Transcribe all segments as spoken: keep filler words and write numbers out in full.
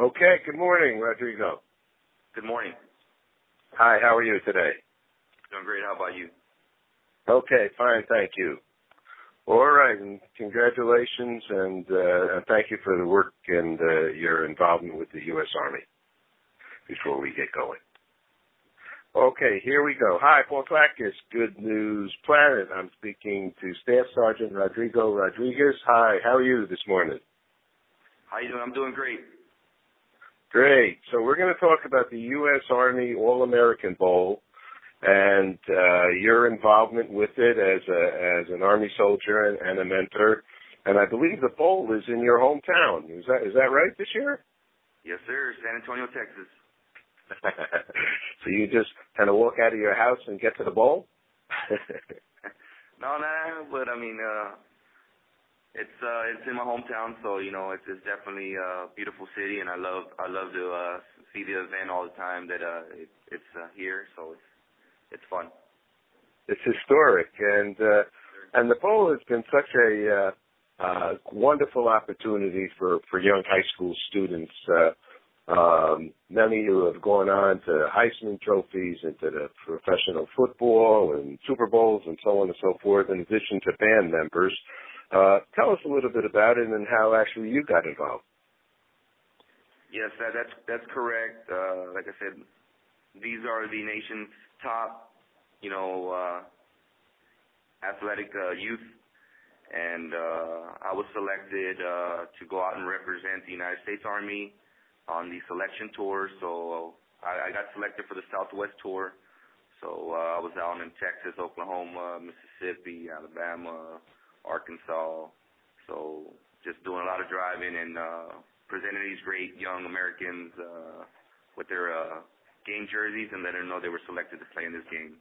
Okay, good morning, Rodrigo. Good morning. Hi, how are you today? Doing great. How about you? Okay, fine, thank you. All right, and congratulations, and, uh, and thank you for the work and uh, your involvement with the U S Army before we get going. Okay, here we go. Hi, Paul Clackis, Good News Planet. I'm speaking to Staff Sergeant Rodrigo Rodriguez. Hi, how are you this morning? How you doing? I'm doing great. Great. So we're going to talk about the U S Army All-American Bowl and uh, your involvement with it as a, as an Army soldier and, and a mentor. And I believe the bowl is in your hometown. Is that is that right this year? Yes, sir. San Antonio, Texas. So you just kind of walk out of your house and get to the bowl? no, no, but I mean, uh, it's uh, it's in my hometown, so you know, it's, it's definitely a beautiful city, and I love I love to uh, see the event all the time that uh, it, it's uh, here, so it's it's fun. It's historic, and uh, and the bowl has been such a uh, uh, wonderful opportunity for, for young high school students. Uh, Um, many who have gone on to Heisman trophies and to the professional football and Super Bowls and so on and so forth, in addition to band members. Uh, tell us a little bit about it and how actually you got involved. Yes, that, that's that's correct. Uh, like I said, these are the nation's top, you know, uh, athletic uh, youth, and uh, I was selected uh, to go out and represent the United States Army on the selection tour. So I, I got selected for the Southwest tour. So uh, I was out in Texas, Oklahoma, Mississippi, Alabama, Arkansas. So just doing a lot of driving and uh, presenting these great young Americans uh, with their uh, game jerseys and letting them know they were selected to play in this game.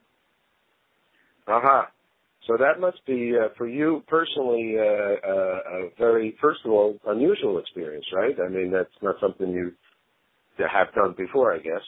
Uh-huh. So that must be, uh, for you personally, uh, uh, a very, first of all, unusual experience, right? I mean, that's not something you have done before, I guess.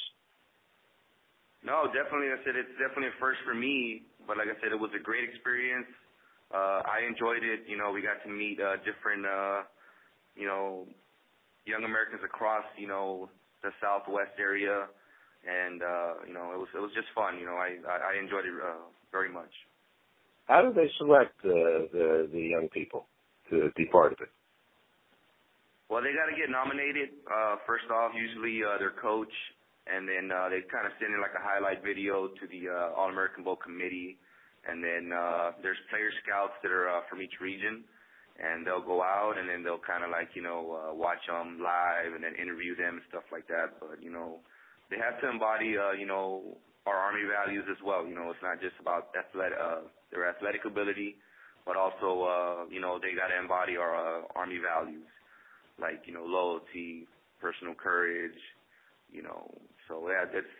No, definitely. I said it's definitely a first for me, but like I said, it was a great experience. Uh, I enjoyed it. You know, we got to meet uh, different, uh, you know, young Americans across, you know, the Southwest area, and uh, you know, it was it was just fun. You know, I I enjoyed it uh, very much. How do they select uh, the the young people to be part of it? Well, they got to get nominated uh, first off. Usually, uh, their coach, and then uh, they kind of send in like a highlight video to the uh, All-American Bowl committee, and then uh, there's player scouts that are uh, from each region, and they'll go out and then they'll kind of like you know uh, watch them live and then interview them and stuff like that. But you know, they have to embody uh, you know our Army values as well. You know, it's not just about athletic. Uh, their athletic ability, but also, uh, you know, they got to embody our uh, Army values, like, you know, loyalty, personal courage, you know. So, yeah, it's,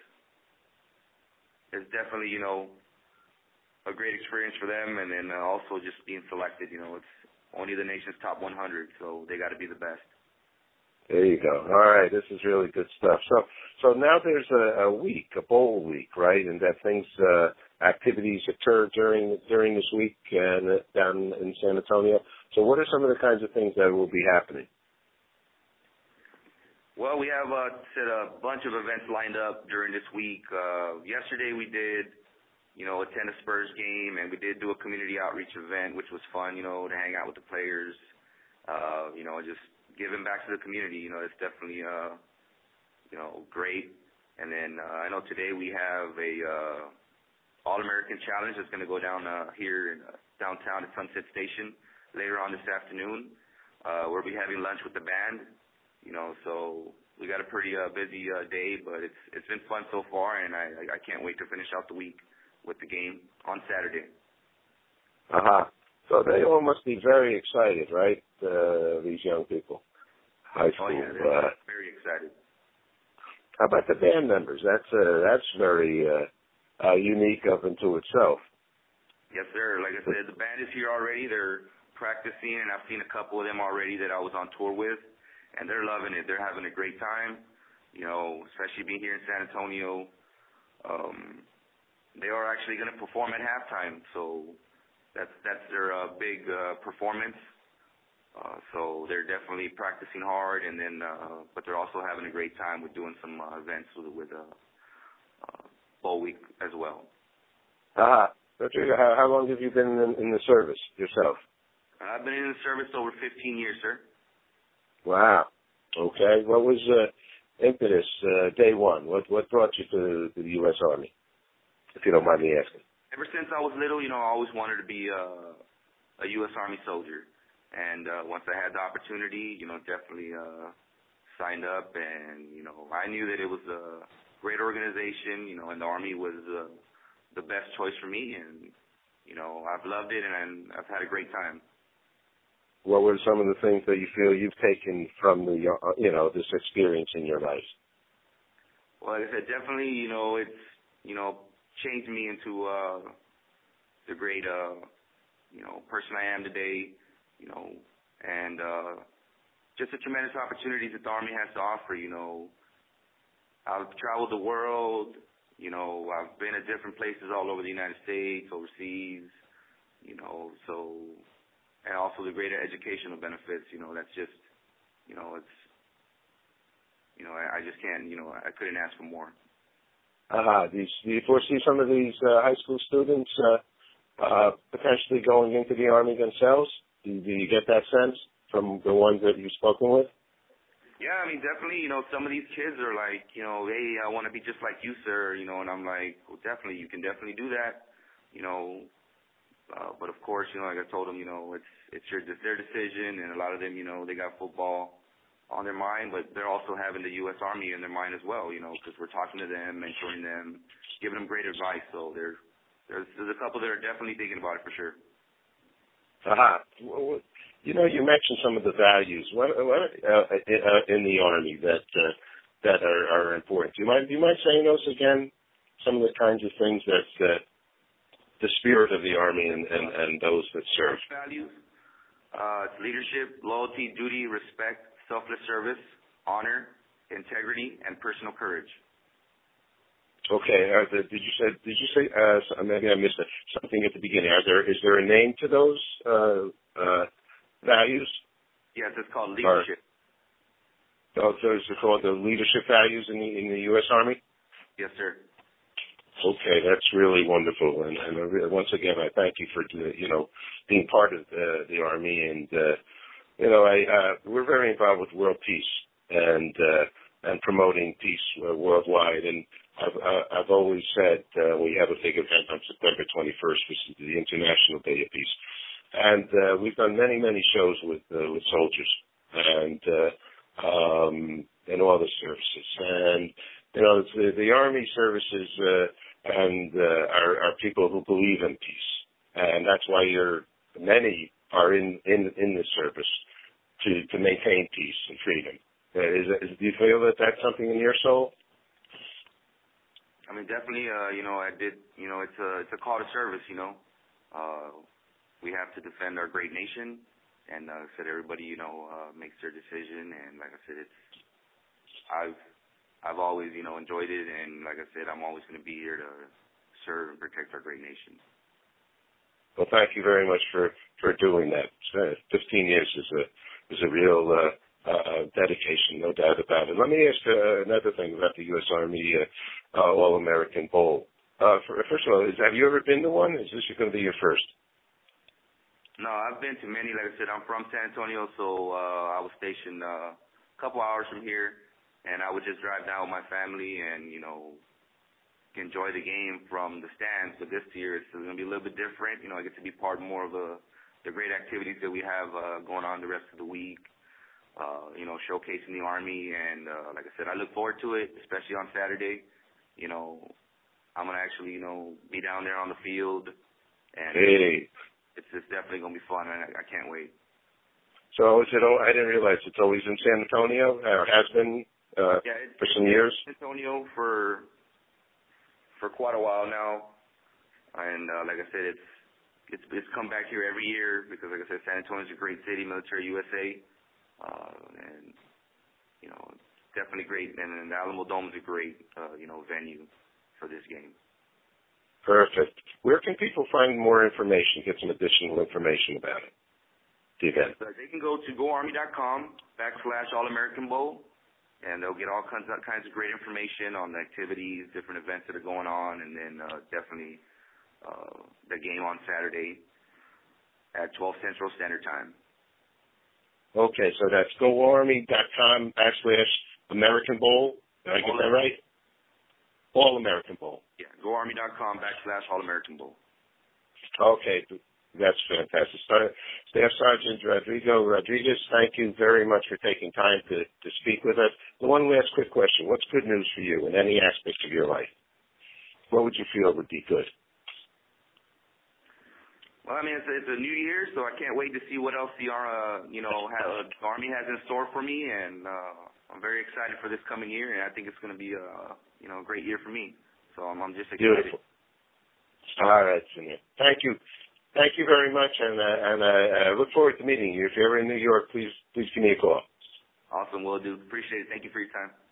it's definitely, you know, a great experience for them, and then uh, also just being selected, you know, it's only the nation's top one hundred, so they got to be the best. There you go. All right, this is really good stuff. So, so now there's a, a week, a bowl week, right? And that things, uh, activities occur during during this week and down in San Antonio. So, what are some of the kinds of things that will be happening? Well, we have uh, said a bunch of events lined up during this week. Uh, yesterday we did, you know, attend a Spurs game, and we did do a community outreach event, which was fun, you know, to hang out with the players, uh, you know, just giving back to the community. You know, it's definitely, uh, you know, great. And then uh, I know today we have a uh, All-American Challenge that's going to go down uh, here in, uh, downtown at Sunset Station later on this afternoon. Uh, we'll be having lunch with the band, you know, so we got a pretty uh, busy uh, day, but it's it's been fun so far, and I, I can't wait to finish out the week with the game on Saturday. Uh-huh. So they all must be very excited, right, uh, these young people? High school. Oh, yeah, they're uh, very excited. How about the band members? That's uh, that's very uh, uh, unique up into itself. Yes, sir. Like I said, the band is here already. They're practicing, and I've seen a couple of them already that I was on tour with, and they're loving it. They're having a great time, you know, especially being here in San Antonio. Um, they are actually going to perform at halftime, so that's that's their uh, big uh, performance. Uh, so they're definitely practicing hard, and then uh, but they're also having a great time with doing some uh, events with, with uh, uh, Bowl Week as well. Ah, how, how long have you been in, in the service yourself? I've been in the service over fifteen years, sir. Wow. Okay. What was uh, impetus uh, day one? What what brought you to, to the U S Army, if you don't mind me asking? Ever since I was little, you know, I always wanted to be uh, a U S Army soldier. And uh, once I had the opportunity, you know, definitely uh, signed up. And, you know, I knew that it was a great organization, you know, and the Army was uh, the best choice for me. And, you know, I've loved it, and I've had a great time. What were some of the things that you feel you've taken from the, uh, you know, this experience in your life? Well, like I said, definitely, you know, it's, you know, changed me into uh, the great, uh, you know, person I am today. You know, and uh, just the tremendous opportunities that the Army has to offer. You know, I've traveled the world. You know, I've been at different places all over the United States, overseas. You know, so, and also the greater educational benefits. You know, that's just, you know, it's, you know, I, I just can't, you know, I couldn't ask for more. Uh-huh. Do you, do you foresee some of these uh, high school students uh, uh, potentially going into the Army themselves? Do, do you get that sense from the ones that you've spoken with? Yeah, I mean, definitely, you know, some of these kids are like, you know, hey, I want to be just like you, sir, you know, and I'm like, well, definitely, you can definitely do that, you know, uh, but of course, you know, like I told them, you know, it's it's your it's their decision, and a lot of them, you know, they got football on their mind, but they're also having the U S Army in their mind as well, you know, because we're talking to them, mentoring them, giving them great advice, so there's, there's, there's a couple that are definitely thinking about it for sure. Uh-huh. You know, you mentioned some of the values what, what, uh, in the Army that uh, that are, are important. Do you mind? Do you mind saying those again? Some of the kinds of things that uh, the spirit of the Army and, and, and those that serve. Values: uh, leadership, loyalty, duty, respect, selfless service, honor, integrity, and personal courage. Okay. Are the, did you say? Did you say? Uh, maybe I missed it. Something at the beginning. Are there? Is there a name to those uh, uh, values? Yes, it's called leadership. Or, oh, those are called the leadership values in the in the U S Army. Yes, sir. Okay, that's really wonderful, and, and I really, once again, I thank you for you know being part of the, the Army, and uh, you know, I uh, we're very involved with world peace and uh, and promoting peace uh, worldwide, and I've, uh, I've always said uh, we have a big event on September twenty-first, which is the International Day of Peace, and uh, we've done many, many shows with uh, with soldiers and uh, um, and all the services, and you know the, the Army services uh, and uh, are, are people who believe in peace, and that's why you're many are in in, in the service to to maintain peace and freedom. Uh, is, is, do you feel that that's something in your soul? I mean, definitely, uh, you know, I did, you know, it's a, it's a call to service, you know. Uh, we have to defend our great nation, and uh, like I said, everybody, you know, uh, makes their decision, and like I said, it's, I've, I've always, you know, enjoyed it, and like I said, I'm always going to be here to serve and protect our great nation. Well, thank you very much for, for doing that. Uh, Fifteen years is a is a real uh, uh, dedication, no doubt about it. Let me ask uh, another thing about the U S Army uh, uh, All-American Bowl. Uh, for, first of all, is, have you ever been to one? Is this going to be your first? No, I've been to many. Like I said, I'm from San Antonio, so uh, I was stationed uh, a couple hours from here, and I would just drive down with my family and, you know, enjoy the game from the stands. But this year it's going to be a little bit different. You know, I get to be part more of the, the great activities that we have uh, going on the rest of the week. Uh, you know, showcasing the Army, and uh, like I said, I look forward to it, especially on Saturday. You know, I'm gonna actually, you know, be down there on the field, and hey. it's it's definitely gonna be fun, and I, I can't wait. So is it? I didn't realize it's always in San Antonio, or has been uh, yeah, it's, for some years. San Antonio for for quite a while now, and uh, like I said, it's it's it's come back here every year because, like I said, San Antonio's a great city, military U S A. Uh, and, you know, definitely great. And, and the Alamo Dome is a great, uh, you know, venue for this game. Perfect. Where can people find more information, get some additional information about it? the event? So they can go to goarmy.com backslash All-American Bowl, and they'll get all kinds of, kinds of great information on the activities, different events that are going on, and then uh, definitely uh, the game on Saturday at twelve Central Standard Time. Okay, so that's goarmy.com backslash American Bowl. Did I get that right? All American Bowl. Yeah, goarmy.com backslash All American Bowl. Okay, that's fantastic. Staff Sergeant Rodrigo Rodriguez, thank you very much for taking time to, to speak with us. One last quick question. What's good news for you in any aspect of your life? What would you feel would be good? Well, I mean, it's, it's a new year, so I can't wait to see what else the uh, you know ha- uh, Army has in store for me, and uh, I'm very excited for this coming year, and I think it's going to be a you know a great year for me. So I'm, I'm just excited. Beautiful. All right, Senor. Thank you, thank you very much, and uh, and uh, I look forward to meeting you. If you're ever in New York, please please give me a call. Awesome, will do. Appreciate it. Thank you for your time.